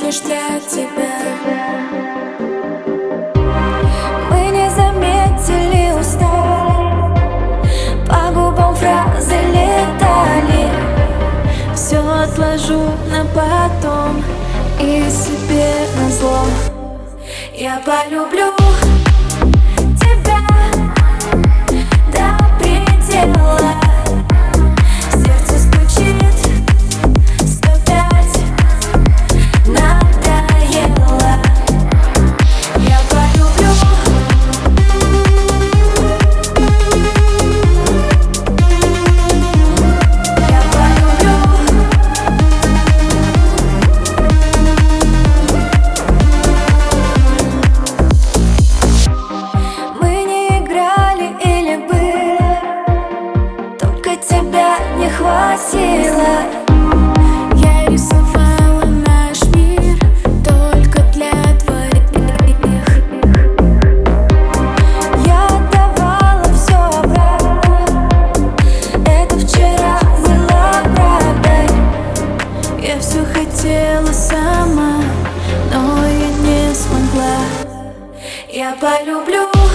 лишь для тебя. Мы не заметили, устали, по губам фразы летали. Все отложу на потом и себе назло я полюблю тебя до предела. Сердце стучит 105, надоело. Я полюблю. Я полюблю. Мы не играли или были, только тебя не хватило. Я рисовала наш мир только для твоих. Я отдавала все обратно, это вчера было правдой. Я все хотела сама, но я не смогла. Я полюблю.